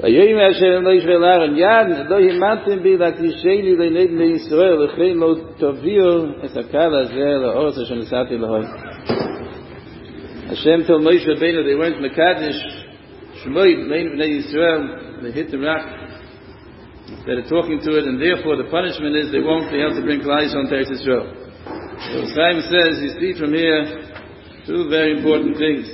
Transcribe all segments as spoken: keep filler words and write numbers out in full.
ויום השם לא ישבל אהרון יד, לא ימנתם בי להקדישני לעיני בני ישראל, לכן לא תביאו את הקהל הזה לארץ אשר נשאתי להם. Hashem told Moshe Rabbeinu they weren't Mekadesh Shmoi Bnei Yisrael, they hit the rock instead of talking to it, and therefore the punishment is they won't be able to bring Klal Yisrael to Eretz Yisrael. So Simon says, you see from here two very important things.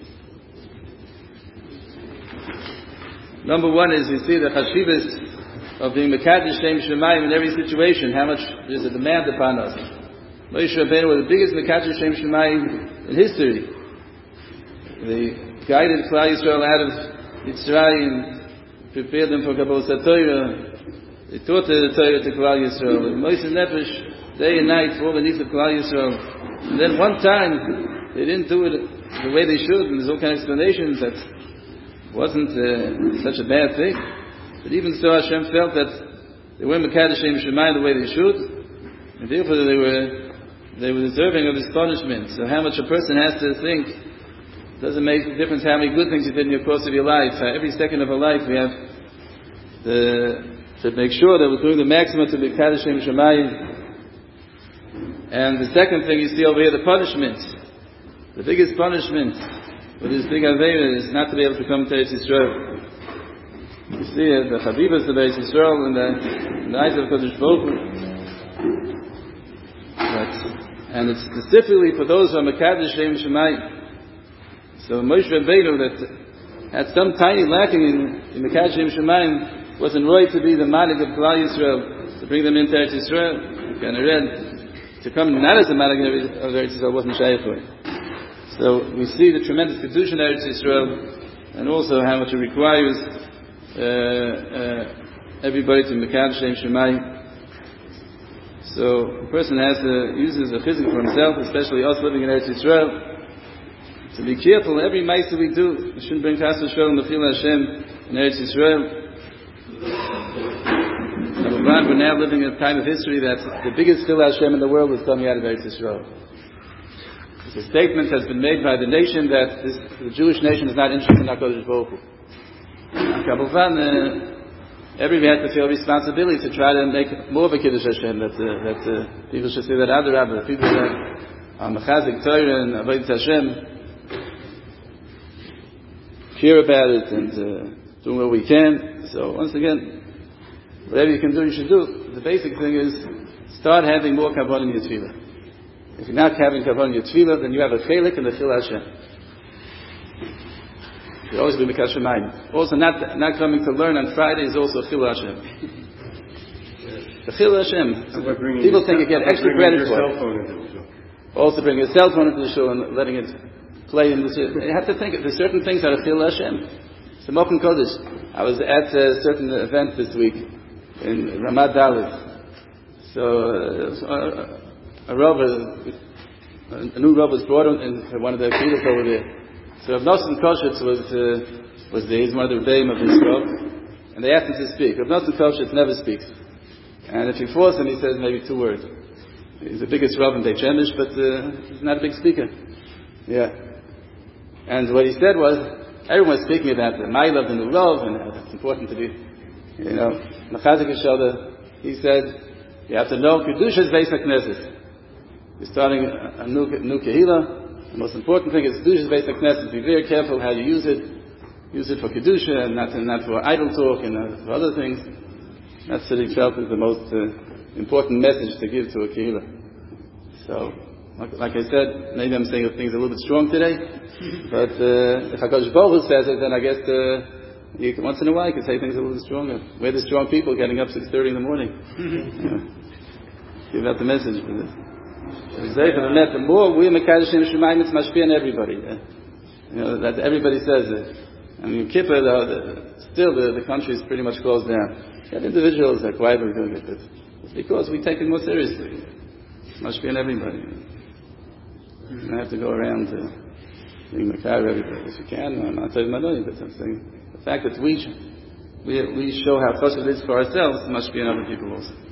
Number one is you see the chashivas of being Mekadesh Shem Shemayim in every situation, how much there's a demand upon us. Moshe Rabbeinu was the biggest Mekadesh Shem Shemayim in history. They guided Klal Yisrael out of Mitzrayim, prepared them for Kabbalas HaTorah. They taught the Torah to Klal Yisrael. And Moshe Nefesh, day and night, for the needs of Klal Yisrael. And then one time, they didn't do it the way they should, and there's all kind of explanations that it wasn't uh, such a bad thing. But even so, Hashem felt that they weren't Mekadesh Shem Shemayim the way they should, and therefore they were they were deserving of His punishment. So how much a person has to think. Doesn't make a difference how many good things you did in the course of your life. Uh, every second of our life we have the, to make sure that we're doing the maximum to be Mekadesh Shem Shemayim. And the second thing you see over here, the punishment. The biggest punishment with this big Avera is not to be able to come to Eretz Yisrael. You see it, the Chabibas of Eretz Yisrael and the, in the eyes of Kodesh Baruch Hu. And it's specifically for those who are Mekadesh Shem Shemayim. So Moshe Rabbeinu, that had some tiny lacking in, in Mekadesh Shem Shemayim, wasn't right to be the Manik of Klal Yisrael, to bring them into Eretz Yisrael. And I read, to come not as a Manik of Eretz Yisrael wasn't shaykh for it. So we see the tremendous Kedusha in Eretz Yisrael, and also how much it requires uh, uh, everybody to Mekadesh Shem Shemayim. So a person has to use the chizuk for himself, especially us living in Eretz Yisrael. To be careful, every mitzvah we do, we shouldn't bring Chas v'Shalom Mechil Hashem in Eretz Yisrael. We're now living in a time of history that the biggest Chil Hashem in the world is coming out of Eretz Yisrael. The statement has been made by the nation that this, the Jewish nation is not interested in HaKadosh Baruch Hu. Uh, everybody has to feel responsibility to try to make more of a Kiddush Hashem, that, uh, that uh, people should say that other Rabbi, people that are Mechazik Torah and Avodas Hashem, care about it and uh, doing what we can. So once again, whatever you can do, you should do. The basic thing is start having more kavod in your tefillah. If you're not having kavod in your tefillah, then you have a chelik in the Chil Hashem. You'll always be Mekadesh Shemayim. Also, not not coming to learn on Friday is also Chil Hashem. The Chil Hashem. So people think you get extra credit for it. Also bring your cell phone into the show and letting it play in the. You have to think there's certain things that are Chil Hashem. It's a Mokum Kodesh. I was at a certain event this week in Ramat Dalit. So uh, a Rav, a new Rav was brought in one of the Kiddush over there. So Rav Nosson Koshitz was uh, was there. He's one of the Rebbeim of this Rav, and they asked him to speak. Rav Nosson Koshitz never speaks, and if you force him, he says maybe two words. He's the biggest Rav in Beit Shemesh, but uh, he's not a big speaker. Yeah. And what he said was, everyone was speaking about the Ma'ila of the new Rav, and how it's important to be, you know, Mechazik Yishoda. He said, you have to know Kedusha's Beis HaKnesset. You're starting a, a new, new Kehila. The most important thing is Kedusha's Beis HaKnesset. Be very careful how you use it. Use it for Kedusha and not, not for idle talk and uh, for other things. That's what he felt is the most uh, important message to give to a Kehila. So, like, like I said, maybe I'm saying things a little bit strong today, but uh, if HaKadosh Baruch Hu says it, then I guess uh, you can, once in a while you can say things a little bit stronger. We're the strong people getting up six thirty in the morning. You know, give out the message for this. The more we're Mekadesh Shem Shemayim, it's mashpia on everybody. Yeah? You know, that everybody says it. I mean, Kippur, though, the, still the, the country is pretty much closed down. You have individuals that are quietly doing it, but it's because we take it more seriously. It must be on everybody. You don't have to go around to being Mekar everybody. If you can, I'm not saying Madoni, but I'm saying the fact that we, we, we show how close it is for ourselves, it must be on other people also.